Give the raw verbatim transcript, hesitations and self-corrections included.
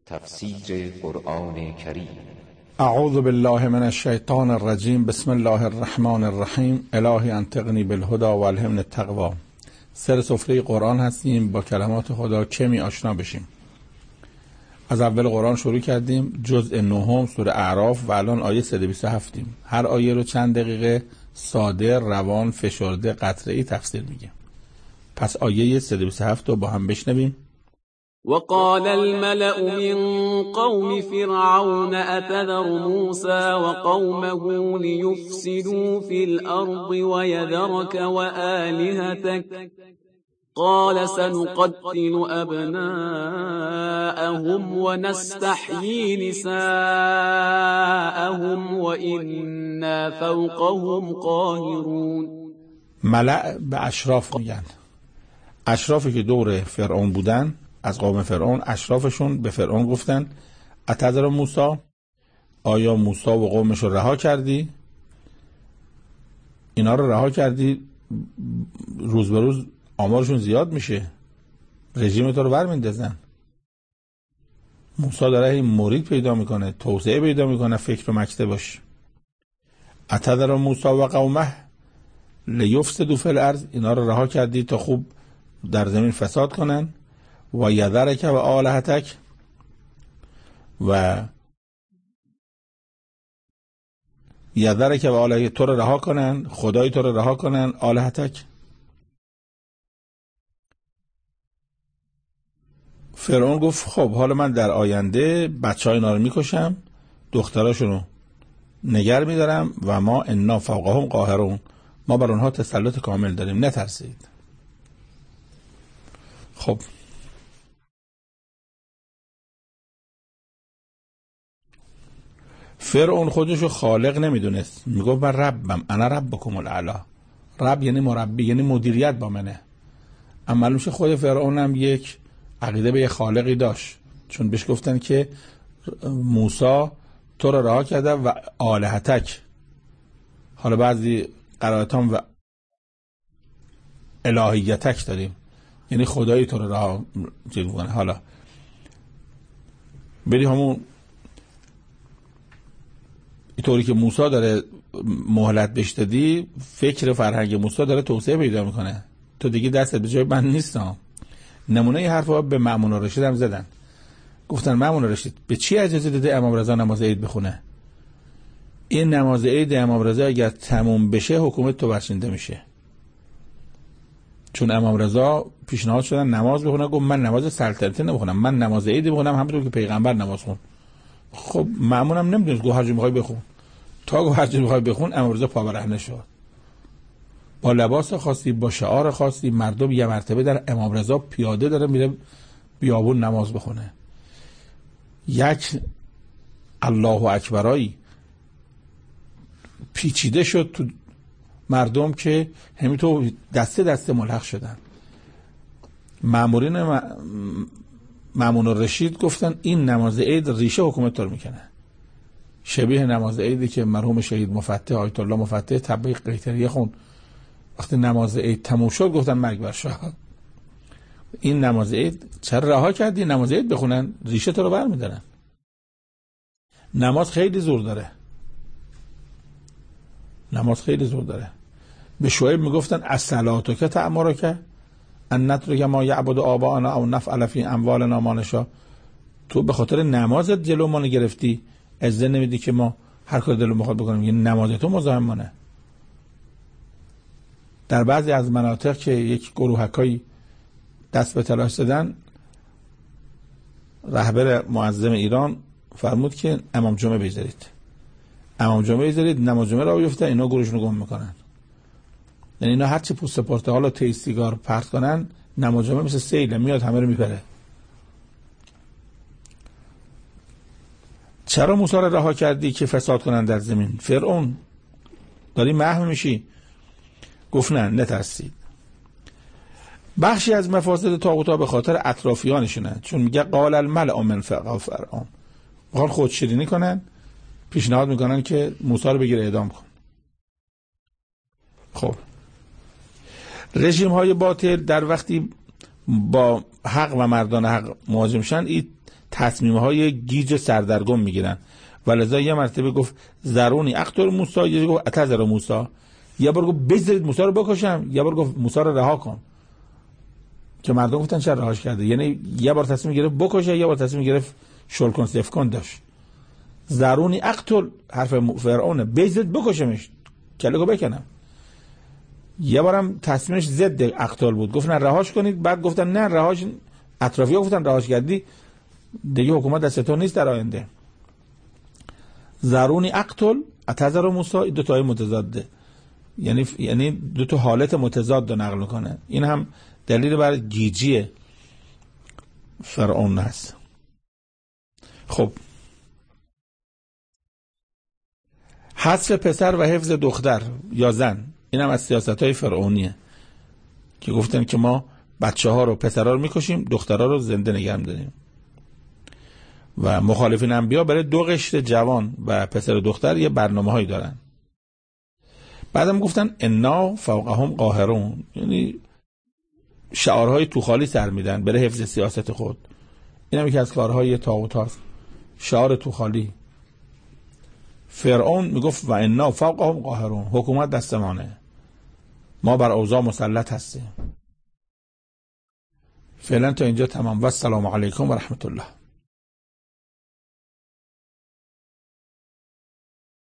تفسیر قرآن کریم. اعوذ بالله من الشیطان الرجیم. بسم الله الرحمن الرحیم. الهی انطقنی بالهدی و الهمنی التقوی. سر سفره قرآن هستیم، با کلمات خدا کمی آشنا بشیم. از اول قرآن شروع کردیم، جزء نهم سوره اعراف و الان آیه صد و بیست و هفت. هر آیه رو چند دقیقه ساده، روان، فشرده، قطره‌ای تفسیر میگیم. پس آیه صد و بیست و هفت رو با هم بشنویم. وقال الملأ من قوم فرعون أتذر موسى وقومه ليفسدوا في الأرض ويذرك وآلهتك قال سنقتل أبناءهم ونستحيي نساءهم وإنا فوقهم قاهرون. ملأ به اشراف میگن. اشرافی که دور فرعون بودن، از قوم فرعون، اشرافشون به فرعون گفتن اتذر موسی، آیا موسی و قومش رو رها کردی؟ اینا رو رها کردی، روز به روز آمارشون زیاد میشه، رژیم تو رو برمیندازن. موسی داره این مرید پیدا میکنه، توسعه پیدا میکنه، فکر و مکتب باش. اتذر موسی و قومه لیفسدوا فی الارض، اینا رو رها کردی تا خوب در زمین فساد کنن. و یذرک و آلهتک، و یذرک و آلهتک، تو رو رها کنن، خدای تو رو رها کنن، آلهتک. فرعون گفت خب حالا من در آینده بچه های اینا رو میکشم، دختراشون رو نگر میدارم و ما انا فوقهم قاهرون، ما بر اونها تسلط کامل داریم، نترسید. خب فرعون خودشو خالق نمیدونست، میگفت من ربم، انا ربکم الاعلی. رب یعنی مربی، یعنی مدیریت با منه. اما معلوم شه خود فرعون هم یک عقیده به یک خالقی داشت، چون بهش گفتن که موسی تو رو رها کرده و آلهتک. حالا بعضی قرائت هم و الهیتک داریم، یعنی خدایی تو رو رها کنه. حالا بری همون اینطوری که موسی داره مهلت بهش دادی، فکر فرهنگ موسی داره توسعه پیدا میکنه، تو دیگه دستت به جای من نیستم. نمونه ی حرفا به مأمون الرشید هم زدن، گفتن مأمون الرشید به چی اجازه داده امام رضا نماز عید بخونه؟ این نماز عید امام رضا اگر تموم بشه حکومت تو برچیده میشه. چون امام رضا پیشنهاد شدن نماز بخونه، گفت من نماز سلطنتی نمیخونم، من نماز عید بخونم همونطور که پیغمبر نماز خون. خب مأمون هم نمیدونست، گفت هر چی میخوای بخون. تا گفت هر چی میخوای بخون، امام رضا پا برهنه شد. با لباس خاصی، با شعار خاصی، مردم یه مرتبه در امام رضا پیاده داره میره بیابون نماز بخونه. یک الله اکبرایی پیچیده شد تو مردم که همینطور دسته دسته ملحق شدن. مامورین مأمون الرشید گفتن این نماز عید ریشه حکومت رو میکنه، شبیه نماز عیدی که مرحوم شهید مفتح آیت الله مفتح تبلیغ قیطریه خون. وقتی نماز عید تموم شد گفتن مرگ بر شاه، این نماز عید چرا رها کردی؟ نماز عید بخونن، ریشه تو رو برمیدارن. نماز خیلی زور داره، نماز خیلی زور داره. به شعیب میگفتن الصلاتو که تأمرک ان نترک ما یعبد آباءنا او نفعل فی اموالنا ما نشاء. تو به خاطر نمازت جلو ما گرفتی، اجازه نمیدی که ما هر کار دلمون بخواد بکنیم. یعنی نماز تو مزاحمانه. در بعضی از مناطق که یک گروهکایی دست به تلاش دادن، رهبر معظم ایران فرمود که امام جمعه بذارید، امام جمعه بذارید، نماز جمعه را بیفته، اینا گروهشون رو گم میکنن. یعنی اینا هر چی پوست پرتقال و تی سیگار پرت کنن، نماز جمعه مثل سیل میاد همه رو میپره. چرا موسی رو رها کردی که فساد کنن در زمین؟ فرعون داری محو میشی. گفت نه، نترسید. بخشی از مفاسد طاغوت‌ها به خاطر اطرافیانشونه، چون میگه قال الملأ من فرعون، میخوان خودشیرینی کنن، پیشنهاد میکنن که موسی رو بگیر اعدام کن. خب رژیم های باطل در وقتی با حق و مردان حق مواجه میشن، این تصمیم‌های گیج سردرگم میگیرن. ولذا یه مرتبه گفت ذرونی اقتل موسی، یه گفت اتذر موسی، یه بار گفت بذارید موسی رو بکشم، یه بار گفت موسی رو رها کن، که مردم گفتن چرا رهاش کرده. یعنی یه بار تصمیم گرفت بکشه، یه بار تصمیم گرفت شل کن سیف کن داشت. ذرونی اقتل حرف فرعونه، بذارید بکشمش کله‌گو بکنم. یه بارم تصمیمش ضد اقتل بود، گفتن رهاش کنید، بعد گفتن نه رهاش، اطرافی‌ها گفتن رهاش کردی دیگه حکومت دست تو نیست در آینده. ذرونی اقتل اتذر موسی، دو تای متضاده، یعنی یعنی دو تا حالت متضاد رو نقل کنه. این هم دلیل بر گیجی فرعون هست. خب حذف پسر و حفظ دختر یا زن، این هم از سیاست‌های فرعونیه که گفتن که ما بچه ها رو، پسرها رو میکشیم، دخترها رو زنده نگه می‌داریم. و مخالفین انبیا برای دو قشر جوان و پسر و دختر یه برنامه‌هایی دارن. بعدم گفتن انا فوقهم قاهرون، یعنی شعارهای توخالی سر میدن برای حفظ سیاست خود. این هم یکی از کارهای طاغوت هاست، شعار توخالی. فرعون میگفت و انا فوقهم قاهرون، حکومت دست مانه، ما بر اوضاع مسلط هستیم. فعلا تا اینجا تمام و السلام علیکم و رحمت الله.